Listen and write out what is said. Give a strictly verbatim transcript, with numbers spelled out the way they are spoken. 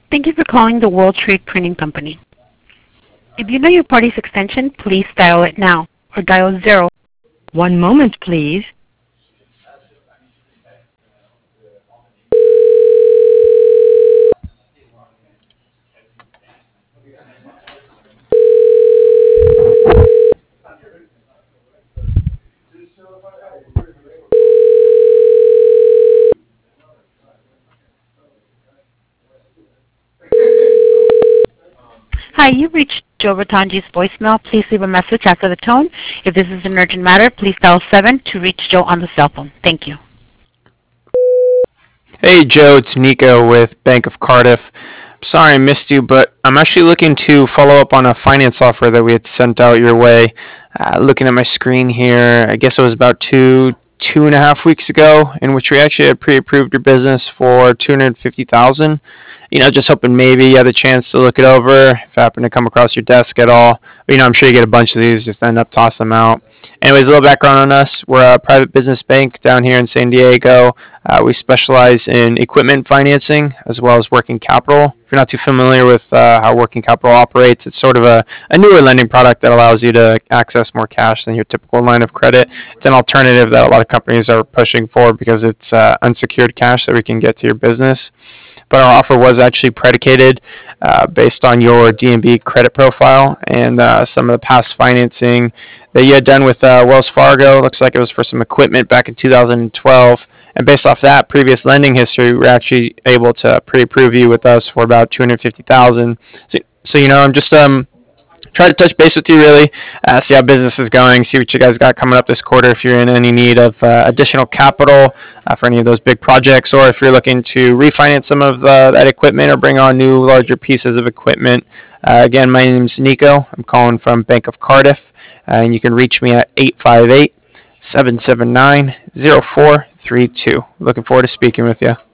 Thank you for calling the World Trade Printing Company. If you know your party's extension, please dial it now, or dial zero. One moment, please. Hi, you've reached Joe Ratangi's voicemail. Please leave a message after the tone. If this is an urgent matter, please dial seven to reach Joe on the cell phone. Thank you. Hey Joe, it's Nico with Bank of Cardiff. Sorry I missed you, but I'm actually looking to follow up on a finance offer that we had sent out your way. Uh, looking at my screen here, I guess it was about two two and a half weeks ago, in which we actually had pre-approved your business for two hundred fifty thousand dollars. You know, just hoping maybe you had a chance to look it over, if it happened to come across your desk at all. But, you know, I'm sure you get a bunch of these, just end up tossing them out. Anyways, a little background on us. We're a private business bank down here in San Diego. Uh, we specialize in equipment financing as well as working capital. If you're not too familiar with uh, how working capital operates, it's sort of a, a newer lending product that allows you to access more cash than your typical line of credit. It's an alternative that a lot of companies are pushing for because it's uh, unsecured cash that we can get to your business. But our offer was actually predicated uh, based on your D N B credit profile and uh, some of the past financing that you had done with uh, Wells Fargo. Looks like it was for some equipment back in two thousand twelve. And based off that previous lending history, we were actually able to pre-approve you with us for about two hundred fifty thousand dollars. So, so, you know, I'm just um, try to touch base with you really, uh, see how business is going, see what you guys got coming up this quarter, if you're in any need of uh, additional capital uh, for any of those big projects, or if you're looking to refinance some of uh, that equipment or bring on new larger pieces of equipment. Uh, again, my name is Nico. I'm calling from Bank of Cardiff, uh, and you can reach me at eight five eight, seven seven nine, zero four three two. Looking forward to speaking with you.